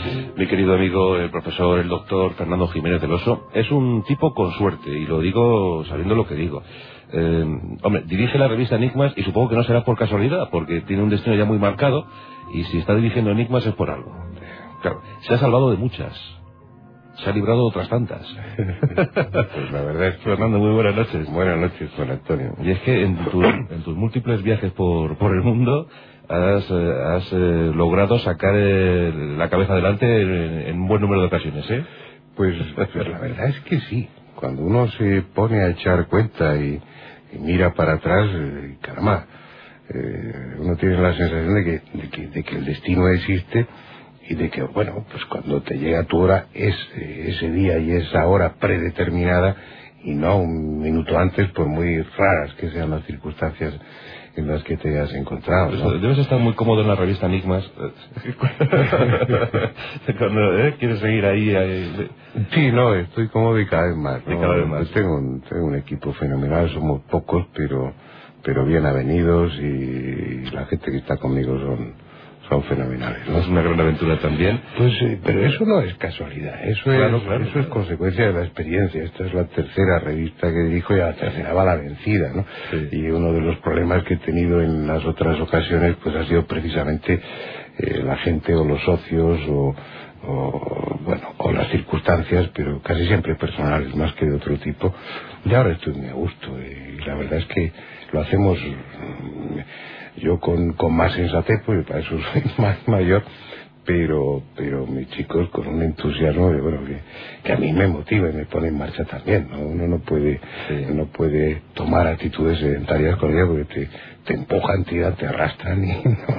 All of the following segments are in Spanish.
Mi querido amigo, el profesor, el doctor Fernando Jiménez del Oso, es un tipo con suerte, y lo digo sabiendo lo que digo. Hombre, dirige la revista Enigmas y supongo que no será por casualidad, porque tiene un destino ya muy marcado, y si está dirigiendo Enigmas es por algo. Claro, se ha salvado de muchas. Se ha librado de otras tantas. Pues la verdad es que... Fernando, muy buenas noches. Buenas noches, Juan Antonio. Y es que en tus múltiples viajes por el mundo has logrado sacar la cabeza adelante en un buen número de ocasiones, ¿eh? Pues la verdad es que sí. Cuando uno se pone a echar cuenta y mira para atrás, caramba, uno tiene la sensación de que el destino existe y de que, bueno, pues cuando te llega tu hora es ese día y esa hora predeterminada y no un minuto antes, por muy raras que sean las circunstancias en las que te hayas encontrado, ¿no? Debes estar muy cómodo en la revista Enigmas. Cuando quieres seguir ahí. Sí, no, estoy cómodo y cada vez más, ¿no? Cada vez más. Tengo un equipo fenomenal, somos pocos, pero bien avenidos, y la gente que está conmigo son fenomenales, ¿no? Es una gran aventura también. Pues pero eso no es casualidad, eso es consecuencia de la experiencia. Esta es la tercera revista que dirijo y a la tercera va la vencida, ¿no? Sí. Y uno de los problemas que he tenido en las otras ocasiones pues ha sido precisamente la gente o los socios o las circunstancias, pero casi siempre personales más que de otro tipo. Y ahora estoy muy a gusto, y la verdad es que lo hacemos yo con más sensatez, porque para eso soy más mayor, pero mis chicos con un entusiasmo que a mí me motiva y me pone en marcha también, ¿no? Uno no puede tomar actitudes sedentarias con ella porque te empujan, te arrastran y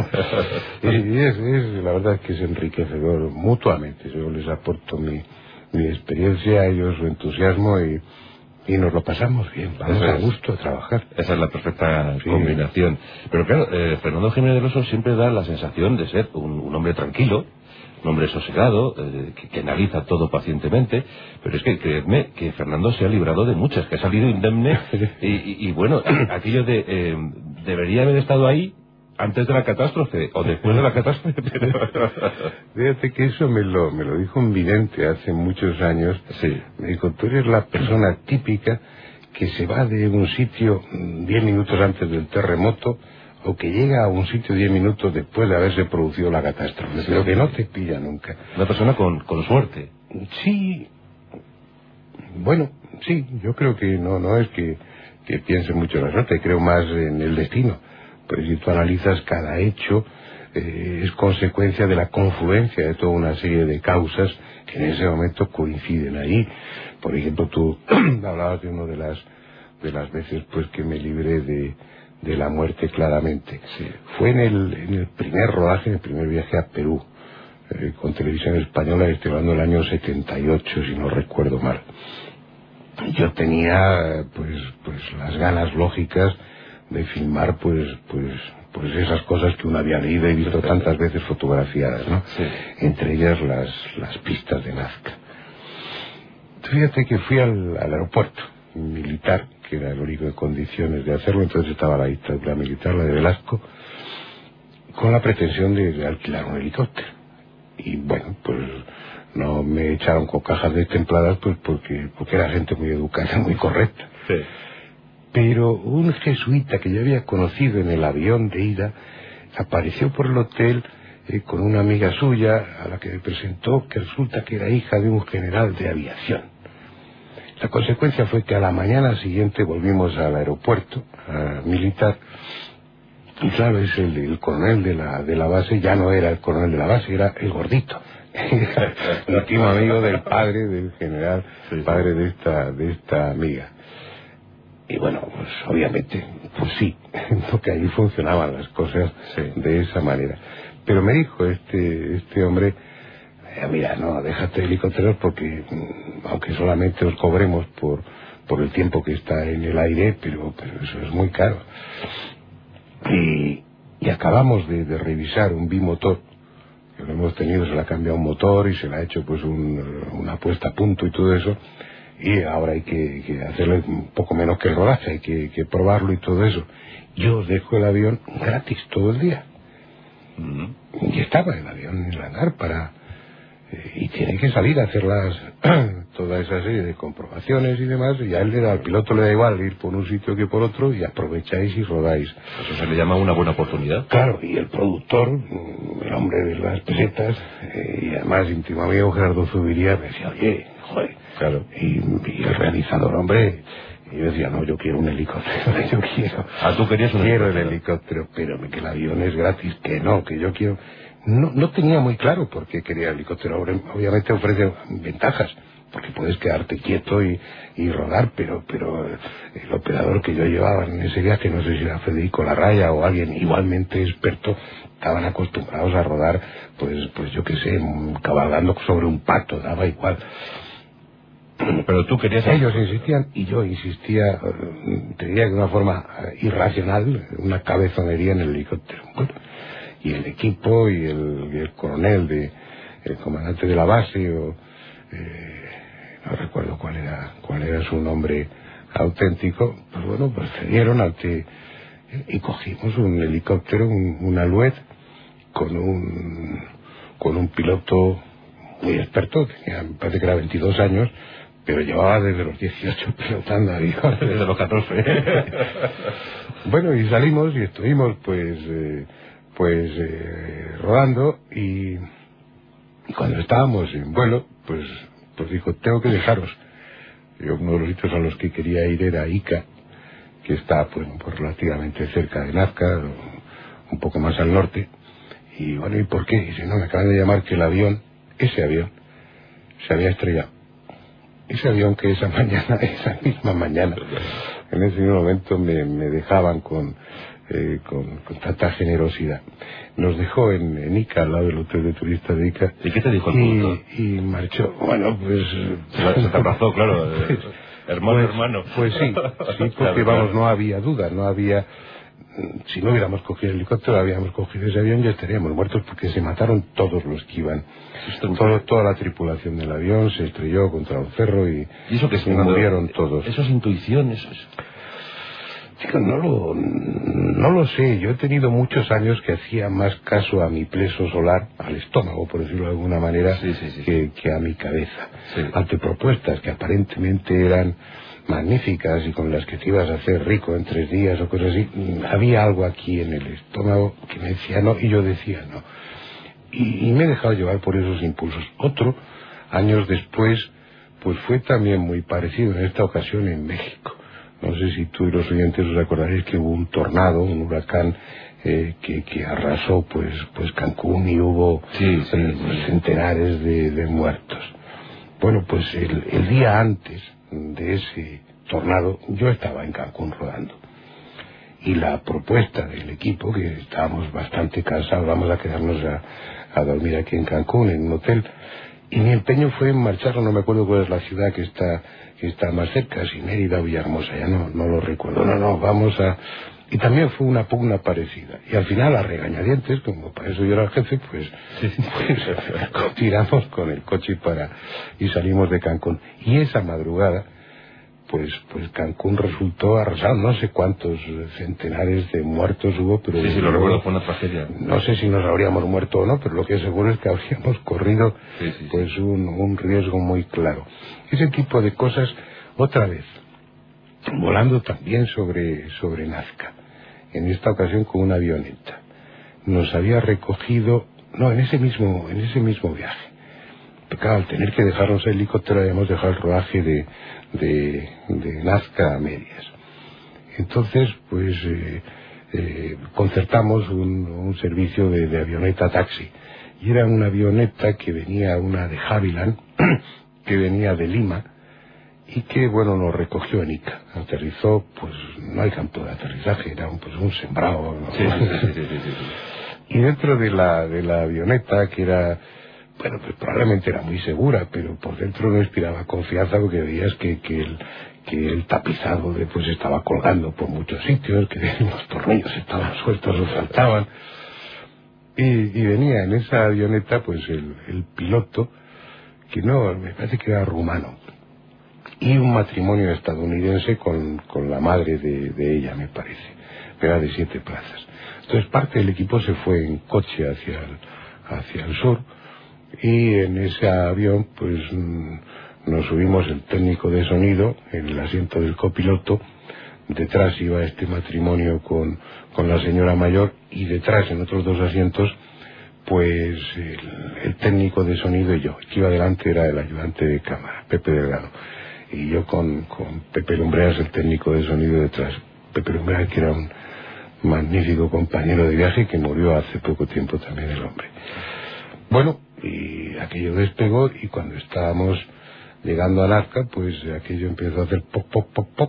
la verdad es que es enriquecedor mutuamente. Yo les aporto mi experiencia, a ellos su entusiasmo y nos lo pasamos bien, vamos a gusto a trabajar. Esa es la perfecta combinación. Pero claro, Fernando Jiménez del Oso siempre da la sensación de ser un hombre tranquilo, un hombre sosegado, que analiza todo pacientemente, pero es que creedme que Fernando se ha librado de muchas, que ha salido indemne, y bueno, aquello de debería haber estado ahí antes de la catástrofe o después de la catástrofe, pero... Fíjate que eso me lo dijo un vidente hace muchos años. Sí. Me dijo, tú eres la persona típica que se va de un sitio 10 minutos antes del terremoto, o que llega a un sitio 10 minutos después de haberse producido la catástrofe, pero que no te pilla nunca. Una persona con suerte. Sí, bueno, sí, yo creo que no es que piense mucho en la suerte, creo más en el destino. Pero si tú analizas cada hecho, es consecuencia de la confluencia de toda una serie de causas que en ese momento coinciden ahí. Por ejemplo, tú hablabas de una de las veces pues que me libré de la muerte claramente. Sí. Fue en el primer rodaje, en el primer viaje a Perú, con Televisión Española, estoy hablando del año 78, si no recuerdo mal. Yo tenía pues las ganas lógicas de filmar pues esas cosas que uno había leído y visto tantas veces fotografiadas, ¿no? Sí. Entre ellas las pistas de Nazca. Fíjate que fui al aeropuerto militar, que era el único en condiciones de hacerlo, entonces estaba la dictadura militar, la de Velasco, con la pretensión de alquilar un helicóptero. Y bueno, pues no me echaron con cajas destempladas, pues porque era gente muy educada, muy correcta. Sí. Pero un jesuita que yo había conocido en el avión de ida apareció por el hotel con una amiga suya a la que me presentó, que resulta que era hija de un general de aviación. La consecuencia fue que a la mañana siguiente volvimos al aeropuerto militar, y claro, es el coronel de la base, ya no era el coronel de la base, era el gordito. Íntimo amigo del padre del general, padre de esta amiga. Y bueno, pues obviamente, pues sí, porque allí funcionaban las cosas de esa manera. Pero me dijo este hombre, mira, no, déjate de helicópteros porque, aunque solamente os cobremos por el tiempo que está en el aire, pero eso es muy caro. Y acabamos de revisar un bimotor, que lo hemos tenido, se le ha cambiado un motor y se le ha hecho pues una puesta a punto y todo eso. Y ahora hay que hacerle un poco menos que el rodaje, hay que probarlo y todo eso. Yo os dejo el avión gratis todo el día. Y estaba el avión en el hangar para y tiene que salir a hacer toda esa serie de comprobaciones y demás, y a él al piloto le da igual ir por un sitio que por otro, y aprovecháis y rodáis. Eso se le llama una buena oportunidad. Claro, y el productor, el hombre de las pesetas, y además íntimo amigo Gerardo Zubiría, me decía, oye, joder, claro, y el realizador, hombre, y yo decía, no, yo quiero un helicóptero, yo quiero. Ah, tú querías un helicóptero. Quiero el helicóptero, pero que el avión es gratis, que no, que yo quiero. No tenía muy claro por qué quería el helicóptero. Obviamente ofrece ventajas, porque puedes quedarte quieto y rodar, pero el operador que yo llevaba en ese viaje, no sé si era Federico Larraya o alguien igualmente experto, estaban acostumbrados a rodar, pues yo qué sé, cabalgando sobre un pato, daba igual. Pero tú querías... Ellos insistían y yo insistía, te diría que de una forma irracional, una cabezonería en el helicóptero. Bueno, y el equipo y el coronel, el comandante de la base, no recuerdo cuál era su nombre auténtico, pues bueno, pues cedieron y cogimos un helicóptero, un Alouette, con un piloto muy experto, me parece que era 22 años, pero llevaba desde los 18 pilotando aviones. Desde los 14. Bueno, y salimos y estuvimos rodando, y cuando estábamos en vuelo, pues dijo, tengo que dejaros. Uno de los sitios a los que quería ir era Ica, que está pues relativamente cerca de Nazca, un poco más al norte. Y bueno, ¿y por qué? Y dice, no, me acaban de llamar que ese avión se había estrellado. Ese avión que esa misma mañana, en ese momento me dejaban con tanta generosidad. Nos dejó en Ica, al lado del hotel de turistas de Ica. ¿Y qué te dijo el productor? Y marchó. Bueno, pues... Se te abrazó, claro. Hermano. Pues sí, porque claro, vamos, no había duda, no había... Si no hubiéramos cogido el helicóptero, habíamos cogido ese avión, ya estaríamos muertos, porque se mataron todos los que iban. Toda la tripulación del avión se estrelló contra un cerro y eso que murieron todos. ¿Eso es intuición? Chico, no lo sé. Yo he tenido muchos años que hacía más caso a mi pleso solar, al estómago, por decirlo de alguna manera, que a mi cabeza. Sí. Ante propuestas que aparentemente eran magníficas y con las que te ibas a hacer rico en 3 días o cosas así, había algo aquí en el estómago que me decía no, y yo decía no. Y me he dejado llevar por esos impulsos. Otro, años después, pues fue también muy parecido, en esta ocasión en México. No sé si tú y los oyentes os acordaréis que hubo un tornado, un huracán que arrasó pues Cancún, y hubo centenares de muertos. Bueno, pues el día antes de ese tornado yo estaba en Cancún rodando, y la propuesta del equipo, que estábamos bastante cansados, vamos a quedarnos a dormir aquí en Cancún en un hotel, y mi empeño fue en marchar, no me acuerdo cuál es la ciudad que está más cerca, si Mérida o Villahermosa, ya no lo recuerdo. Vamos a... Y también fue una pugna parecida. Y al final, a regañadientes, como para eso yo era el jefe, pues tiramos con el coche y salimos de Cancún. Y esa madrugada, pues Cancún resultó arrasado. No sé cuántos centenares de muertos hubo, pero... Sí, lo recuerdo, fue una tragedia. No sé si nos habríamos muerto o no, pero lo que es seguro es que habríamos corrido un riesgo muy claro. Ese tipo de cosas, otra vez, volando también sobre Nazca, en esta ocasión con una avioneta. Nos había recogido, en ese mismo viaje. Pero claro, al tener que dejarnos el helicóptero, habíamos dejado el rodaje de Nazca a medias. Entonces, pues, concertamos un servicio de avioneta taxi. Y era una avioneta que venía, una de Havilland, que venía de Lima, y que, bueno, nos recogió en Ica. Aterrizó, pues no hay campo de aterrizaje, era un sembrado, ¿no? Sí. Y dentro de la avioneta, que era, bueno, pues probablemente era muy segura, pero por dentro no inspiraba confianza, porque veías que el tapizado pues estaba colgando por muchos sitios, que los tornillos estaban sueltos o saltaban. Y venía en esa avioneta, pues el piloto, que me parece que era rumano, y un matrimonio estadounidense con la madre de ella, me parece, era de 7 plazas. Entonces parte del equipo se fue en coche hacia el sur, y en ese avión pues nos subimos el técnico de sonido en el asiento del copiloto. Detrás iba este matrimonio con la señora mayor, y detrás, en otros 2 asientos, pues el técnico de sonido y yo. El que iba delante era el ayudante de cámara, Pepe Delgado, y yo con Pepe Lumbreras, el técnico de sonido, detrás. Pepe Lumbreras, que era un magnífico compañero de viaje, que murió hace poco tiempo también, el hombre. Bueno, y aquello despegó, y cuando estábamos llegando al Arca, pues aquello empezó a hacer pop, pop, pop, pop.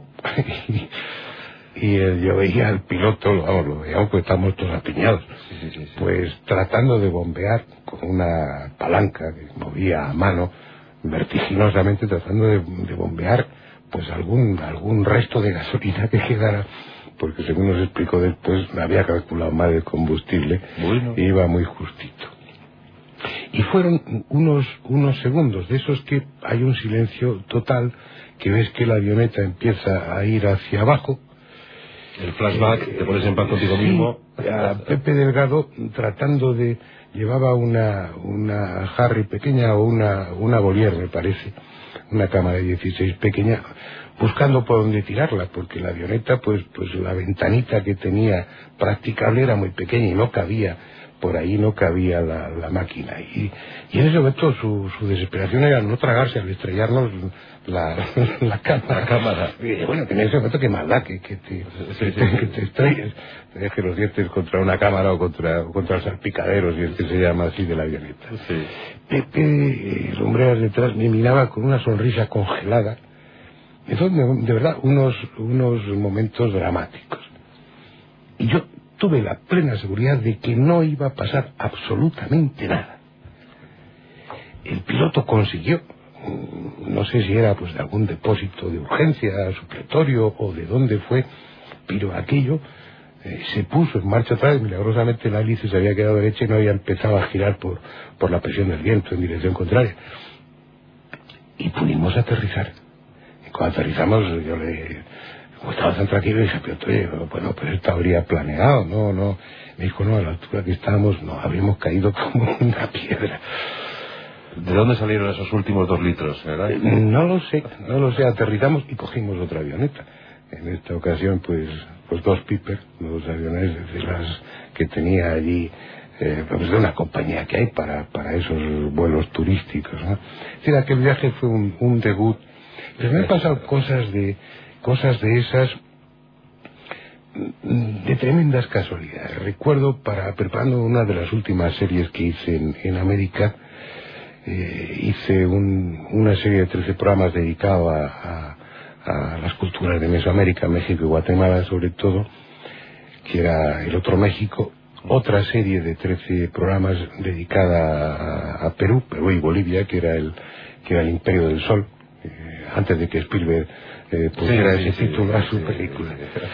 Y yo veía al piloto, vamos, lo veíamos, pues estamos todos apiñados, sí. Pues tratando de bombear con una palanca que movía a mano, vertiginosamente tratando de bombear pues algún resto de gasolina que quedara, porque según nos explicó después, había calculado mal el combustible, bueno, y iba muy justito. Y fueron unos segundos de esos que hay un silencio total, que ves que la avioneta empieza a ir hacia abajo. El flashback, te pones en paz contigo mismo. A Pepe Delgado tratando de... llevaba una Harry pequeña, o una Bollier, me parece, una cámara de 16 pequeña, buscando por dónde tirarla, porque la avioneta, pues la ventanita que tenía practicable era muy pequeña y no cabía, por ahí no cabía la máquina. Y en ese momento su desesperación era no tragarse al estrellarnos la cámara. Y bueno, que en ese momento qué maldad que te estrelles, te dejes los dientes contra una cámara o contra el salpicadero, si es que se llama así, de la avioneta. Sí. Pepe Lumbreras detrás me miraba con una sonrisa congelada. Eso, de verdad, unos momentos dramáticos. Y yo tuve la plena seguridad de que no iba a pasar absolutamente nada. El piloto consiguió, no sé si era pues de algún depósito de urgencia, supletorio, o de dónde fue, pero aquello se puso en marcha otra vez. Milagrosamente la hélice se había quedado derecha y no había empezado a girar por la presión del viento en dirección contraria. Y pudimos aterrizar. Y cuando aterrizamos, yo como estaba tan tranquilo, dije, pero esto habría planeado, no. Me dijo, no, a la altura que estábamos, no, habríamos caído como una piedra. ¿De dónde salieron esos últimos 2 litros, verdad? No lo sé, aterrizamos y cogimos otra avioneta. En esta ocasión, pues 2 Piper, 2 aviones de las que tenía allí, pues de una compañía que hay para esos vuelos turísticos, ¿no? Es decir, aquel viaje fue un debut. Pero me han pasado cosas de esas, de tremendas casualidades. Recuerdo, preparando una de las últimas series que hice en América, hice una serie de 13 programas dedicado a las culturas de Mesoamérica, México y Guatemala sobre todo, que era El Otro México. Otra serie de 13 programas dedicada a Perú y Bolivia, que era el Imperio del Sol, antes de que Spielberg pusiera ese título a su película.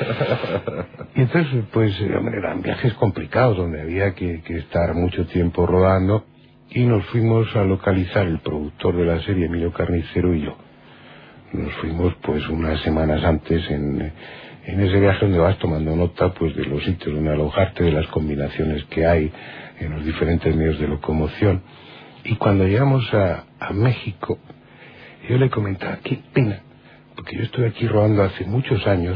Y entonces, pues, eran viajes complicados donde había que estar mucho tiempo rodando, y nos fuimos a localizar, el productor de la serie, Emilio Carnicero, y yo. Nos fuimos pues unas semanas antes en ese viaje, donde vas tomando nota pues de los sitios donde alojarte, de las combinaciones que hay en los diferentes medios de locomoción. Y cuando llegamos a México, yo le comentaba, qué pena, porque yo estuve aquí rodando hace muchos años,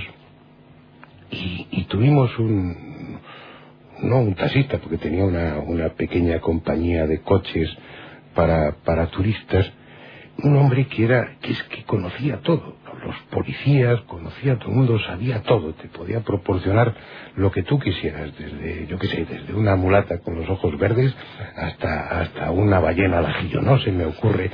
y tuvimos un taxista, porque tenía una pequeña compañía de coches para turistas, un hombre que conocía todo, los policías, conocía todo el mundo, sabía todo, te podía proporcionar lo que tú quisieras, desde una mulata con los ojos verdes hasta una ballena al ajillo, no se me ocurre.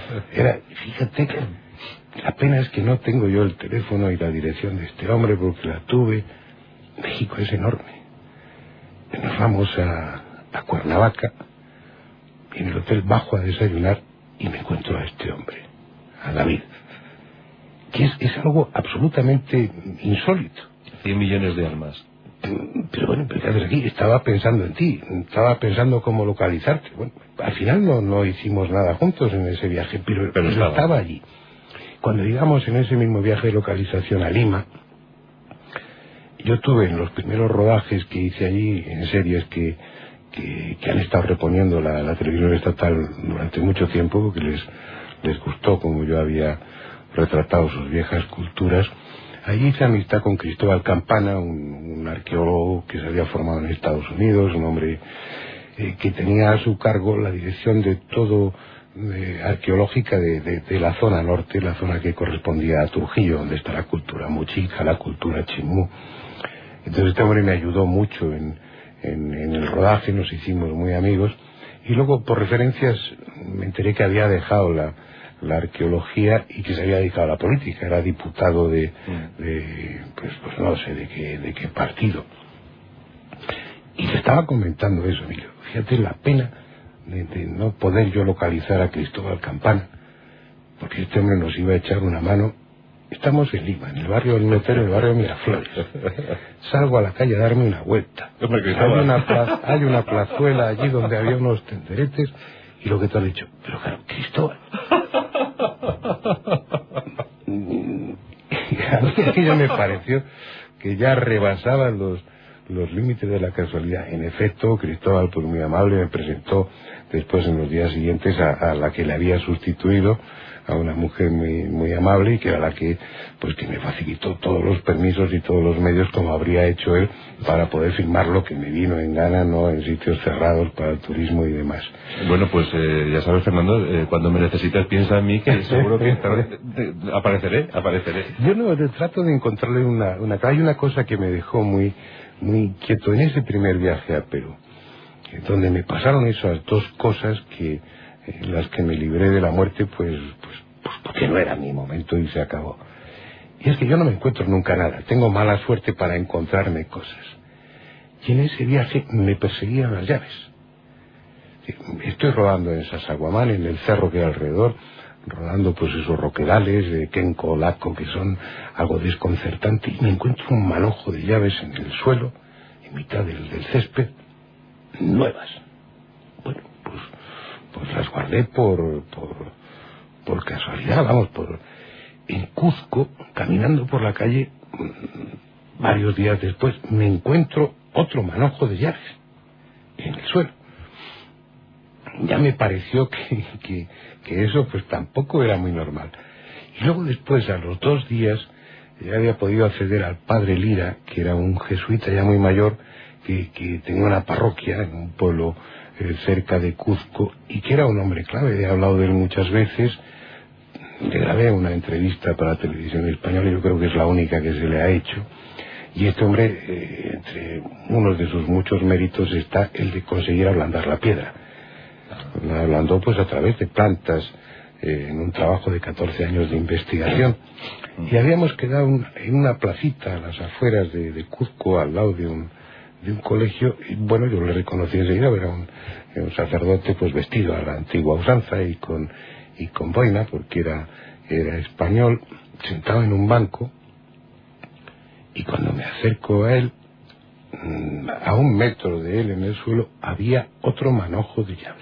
Fíjate que la pena es que no tengo yo el teléfono y la dirección de este hombre, porque la tuve. México es enorme. Nos vamos a Cuernavaca, y en el hotel bajo a desayunar, y me encuentro a este hombre, a David, que es algo absolutamente insólito. 100 millones de almas. Pero bueno, ¿qué haces aquí? Estaba pensando en ti, estaba pensando cómo localizarte. Bueno, al final no hicimos nada juntos en ese viaje, pero estaba allí. Cuando llegamos en ese mismo viaje de localización a Lima, yo tuve en los primeros rodajes que hice allí en series que que han estado reponiendo la televisión estatal durante mucho tiempo, porque les gustó como yo había retratado sus viejas culturas. Allí hice amistad con Cristóbal Campana, un arqueólogo que se había formado en Estados Unidos, un hombre que tenía a su cargo la dirección de todo arqueológica de la zona norte, la zona que correspondía a Trujillo, donde está la cultura mochica, la cultura chimú. Entonces este hombre me ayudó mucho en el rodaje, nos hicimos muy amigos, y luego por referencias me enteré que había dejado la arqueología y que se había dedicado a la política. Era diputado pues no sé de qué partido. Y le estaba comentando eso, Emilio. Fíjate la pena de no poder yo localizar a Cristóbal Campana, porque este hombre nos iba a echar una mano. Estamos en Lima, en el barrio del Notero, en el barrio de Miraflores. Salgo a la calle a darme una vuelta. Hay una plazuela allí donde había unos tenderetes, y lo que te has dicho, pero claro, Cristóbal. Y a mí aquello me pareció que ya rebasaban los límites de la casualidad. En efecto, Cristóbal, pues muy amable, me presentó después en los días siguientes a la que le había sustituido, a una mujer muy amable, y que era la que me facilitó todos los permisos y todos los medios, como habría hecho él, para poder filmar lo que me vino en gana, no en sitios cerrados para el turismo y demás. Bueno, pues ya sabes, Fernando, cuando me necesitas piensa en mí, que seguro que apareceré. Yo no trato de encontrarle hay una cosa que me dejó muy quieto en ese primer viaje a Perú, donde me pasaron esas dos cosas que las que me libré de la muerte, pues porque no era mi momento y se acabó. Y es que yo no me encuentro nunca nada, tengo mala suerte para encontrarme cosas. Y en ese viaje me perseguían las llaves. Estoy rodando en Sasaguamán, en el cerro que hay alrededor, rodando pues esos roquedales de Kenco, Laco, que son algo desconcertante, y me encuentro un manojo de llaves en el suelo, en mitad del césped, nuevas. Bueno, pues las guardé por casualidad, en Cuzco, caminando por la calle, varios días después, me encuentro otro manojo de llaves en el suelo. Ya me pareció que eso pues tampoco era muy normal. Y luego después, a los 2 días, ya había podido acceder al padre Lira, que era un jesuita ya muy mayor, que tenía una parroquia en un pueblo cerca de Cuzco, y que era un hombre clave. He hablado de él muchas veces. Le grabé una entrevista para la televisión española, y yo creo que es la única que se le ha hecho. Y este hombre, entre unos de sus muchos méritos, está el de conseguir ablandar la piedra. La ablandó pues a través de plantas, en un trabajo de 14 años de investigación. Y habíamos quedado en una placita a las afueras de Cuzco, al lado de un colegio, y bueno, yo le reconocí enseguida. Era un sacerdote pues vestido a la antigua usanza y con boina, porque era español, sentado en un banco. Y cuando me acerco a él, a 1 metro de él en el suelo, había otro manojo de llaves.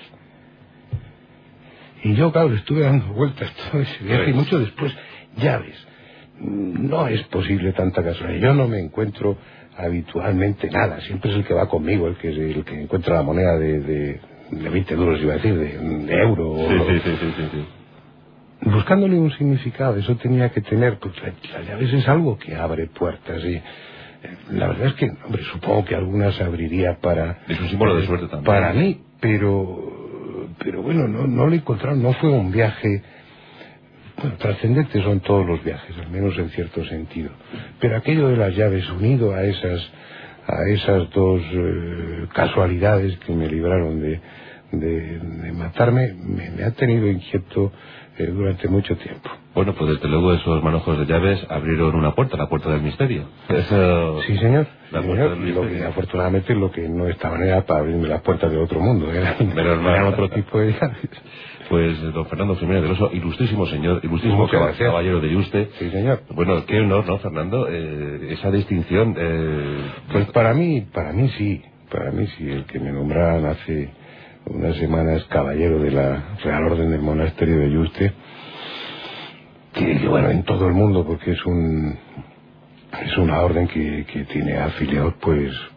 Y yo, claro, estuve dando vueltas todo ese viaje, y mucho después, llaves. No es posible tanta casualidad. Yo no me encuentro habitualmente nada. Siempre es el que va conmigo, el que encuentra la moneda de 20 duros, iba a decir, de euro. Sí. Buscándole un significado. Eso tenía que tener, pues las llaves es algo que abre puertas, y la verdad es que, hombre, supongo que algunas abriría para... Es un símbolo de suerte también. Para mí, pero bueno, no lo encontraron. No fue un viaje... Bueno, trascendentes son todos los viajes, al menos en cierto sentido. Pero aquello de las llaves, unido a esas dos casualidades que me libraron de matarme, me ha tenido inquieto durante mucho tiempo. Bueno, pues desde luego esos manojos de llaves abrieron una puerta, la puerta del misterio. Eso... Sí, señor. La Sí, puerta señor. del Y misterio. afortunadamente lo que no estaban era para abrirme las puertas de otro mundo, eran otro tipo de llaves. Pues don Fernando Jiménez del Oso, ilustrísimo señor, ilustrísimo Muchas gracias. caballero de Yuste. Sí, señor. Bueno, qué honor, ¿no, Fernando? Esa distinción... Pues para mí sí, el que me nombraran hace unas semanas caballero de la Real Orden del Monasterio de Yuste, que bueno, en todo el mundo, porque es una orden que tiene afiliados pues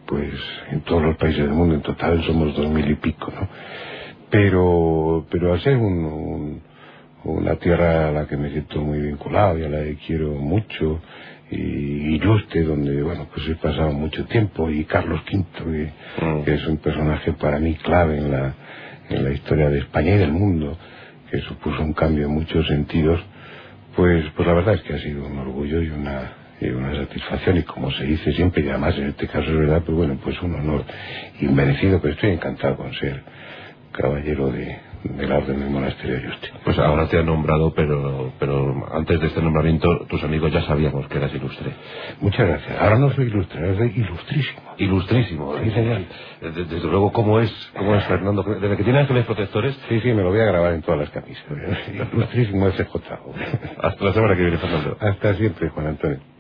pues en todos los países del mundo, en total somos 2000 y pico, ¿no? Pero al ser una tierra a la que me siento muy vinculado y a la que quiero mucho, y Yuste, donde, bueno, pues he pasado mucho tiempo, y Carlos V, que es un personaje para mí clave en la historia de España y del mundo, que supuso un cambio en muchos sentidos, pues la verdad es que ha sido un orgullo y una satisfacción, y como se dice siempre, y además en este caso es verdad, pues bueno, pues un honor inmerecido, pero estoy encantado con ser caballero de la Orden del Monasterio de Yuste. Pues ahora te han nombrado, pero antes de este nombramiento tus amigos ya sabíamos que eras ilustre. Muchas gracias. Ahora no soy ilustre, ahora soy ilustrísimo. Ilustrísimo. Sí, señor. Desde luego, ¿cómo es Fernando? ¿Desde que tiene ángeles protectores? Sí, me lo voy a grabar en todas las camisas. Ilustrísimo FJ. Hasta la semana que viene, Fernando. Hasta siempre, Juan Antonio.